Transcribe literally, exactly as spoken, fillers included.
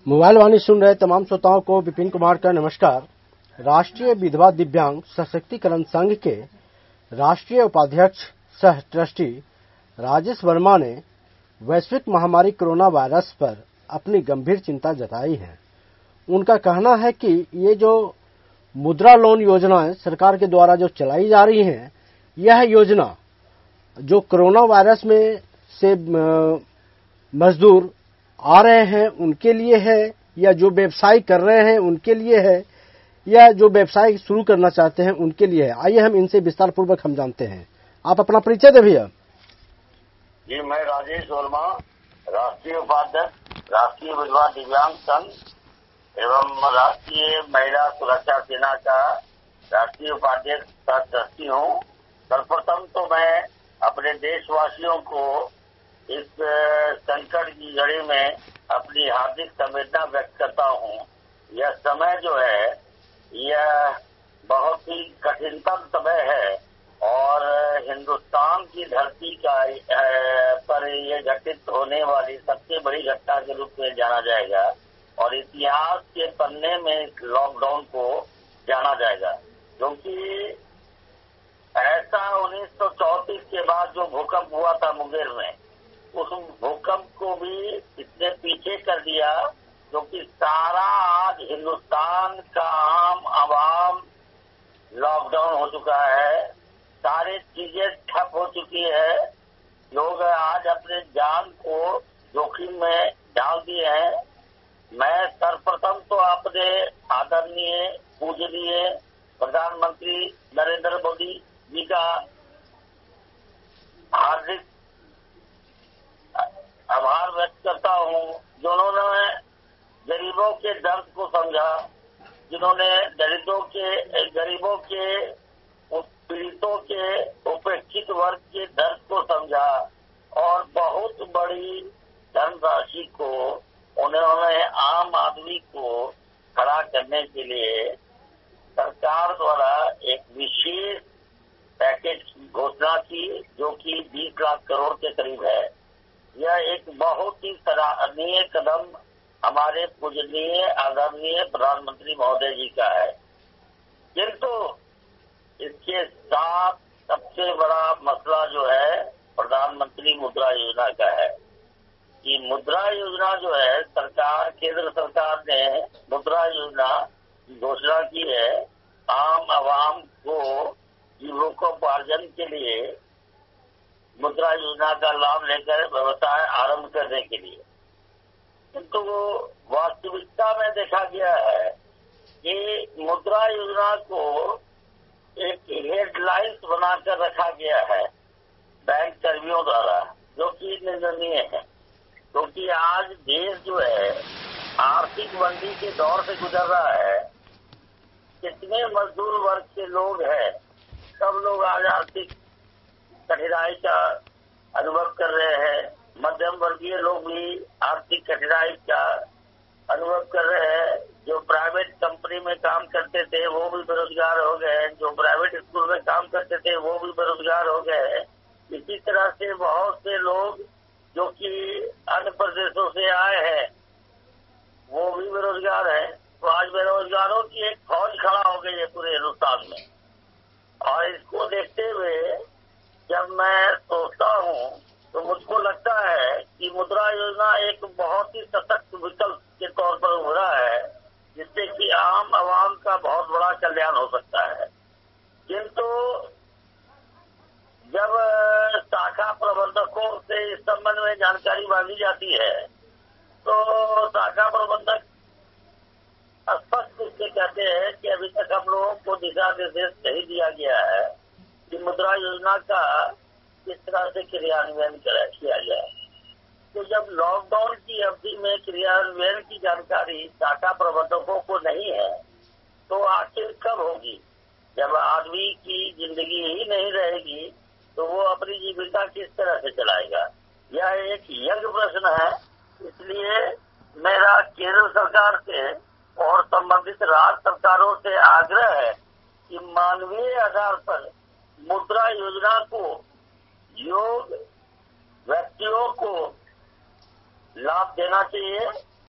Mobile वाणी सुन रहे तमाम श्रोताओं को विपिन कुमार का नमस्कार। राष्ट्रीय विधवा दिव्यांग सशक्तिकरण संघ के राष्ट्रीय उपाध्यक्ष सह ट्रस्टी राजेश वर्मा ने वैश्विक महामारी कोरोना वायरस पर अपनी गंभीर चिंता जताई है। उनका कहना है कि ये जो मुद्रा लोन योजनाएं सरकार के द्वारा जो चलाई जा रही हैं, यह योजना जो कोरोना वायरस में से मजदूर आ रहे हैं उनके लिए है, या जो व्यवसाय कर रहे हैं उनके लिए है, या जो व्यवसाय शुरू करना चाहते हैं उनके लिए है। आइए हम इनसे विस्तार पूर्वक हम जानते हैं। आप अपना परिचय दें भैया। जी, मैं राजेश वर्मा, राष्ट्रीय उपाध्यक्ष राष्ट्रीय विधवा दिव्यांग संघ एवं राष्ट्रीय महिला सुरक्षा सेना का राष्ट्रीय उपाध्यक्ष सह ट्रस्टी हूँ। सर्वप्रथम तो मैं अपने देशवासियों को इस संकट की घड़ी में अपनी हार्दिक संवेदना व्यक्त करता हूँ। यह समय जो है यह बहुत ही कठिनतम समय है और हिंदुस्तान की धरती का पर यह घटित होने वाली सबसे बड़ी घटना के रूप में जाना जाएगा और इतिहास के पन्ने में इस लॉकडाउन को जाना जाएगा, क्योंकि ऐसा उन्नीस सौ चौंतीस के बाद जो भूकंप हुआ था मुंगेर में, उस भूकंप को भी इसने पीछे कर दिया, क्योंकि सारा आज हिंदुस्तान का आम आवाम लॉकडाउन हो चुका है। सारी चीजें ठप हो चुकी है। लोग आज अपने जान को जोखिम में डाल दिए हैं। मैं सर्वप्रथम तो अपने आदरणीय पूजनीय प्रधानमंत्री नरेंद्र मोदी जी का हार्दिक आभार व्यक्त करता हूँ, जिन्होंने गरीबों के दर्द को समझा, जिन्होंने दलितों के गरीबों के पीड़ितों के उपेक्षित वर्ग के दर्द को समझा और बहुत बड़ी धनराशि को उन्होंने आम आदमी को खड़ा करने के लिए सरकार द्वारा एक विशेष पैकेज की घोषणा की, जो कि बीस लाख करोड़ के करीब है। यह एक बहुत ही सराहनीय कदम हमारे पूजनीय आदरणीय प्रधानमंत्री महोदय जी का है। किंतु इसके साथ सबसे बड़ा मसला जो है प्रधानमंत्री मुद्रा योजना का है। कि मुद्रा योजना जो है सरकार केंद्र सरकार ने मुद्रा योजना की घोषणा की है आम आवाम को जीविकोपार्जन के लिए मुद्रा योजना का लाभ लेकर व्यवसाय आरंभ करने के लिए। किंतु वो वास्तविकता में देखा गया है कि मुद्रा योजना को एक हेडलाइंस बनाकर रखा गया है बैंक कर्मियों द्वारा, जो कि निंदनीय है, क्योंकि आज देश जो है आर्थिक मंदी के दौर से गुजर रहा है। कितने मजदूर वर्ग के लोग हैं, सब लोग आज आर्थिक कठिनाई का अनुभव कर रहे हैं। मध्यम वर्गीय लोग भी आर्थिक कठिनाई का अनुभव कर रहे हैं। जो प्राइवेट कंपनी में काम करते थे वो भी बेरोजगार हो गए, जो प्राइवेट स्कूल में काम करते थे वो भी बेरोजगार हो गए। इसी तरह से बहुत से लोग जो कि अन्य प्रदेशों से आए हैं वो भी बेरोजगार हैं। तो आज बेरोजगारों की एक फौज खड़ा हो गई है पूरे हिंदुस्तान में। और इसको देखते हुए जब मैं सोचता हूँ तो मुझको लगता है कि मुद्रा योजना एक बहुत ही सशक्त विकल्प के तौर पर उभरा है, जिससे कि आम आवाम का बहुत बड़ा कल्याण हो सकता है। किंतु जब शाखा प्रबंधकों से इस संबंध में जानकारी मांगी जाती है तो शाखा प्रबंधक स्पष्ट रूप से कहते हैं कि अभी तक हम लोगों को दिशा निर्देश नहीं दिया गया है कि मुद्रा योजना का किस तरह से क्रियान्वयन किया जाए। तो जब लॉकडाउन की अवधि में क्रियान्वयन की जानकारी शाखा प्रबंधकों को नहीं है तो आखिर कब होगी? जब आदमी की जिंदगी ही नहीं रहेगी तो वो अपनी जीविका किस तरह से चलाएगा? यह एक यज्ञ प्रश्न है। इसलिए मेरा केंद्र सरकार से और संबंधित राज्य सरकारों से आग्रह है कि मानवीय आधार पर मुद्रा योजना को योग व्यक्तियों को लाभ देना चाहिए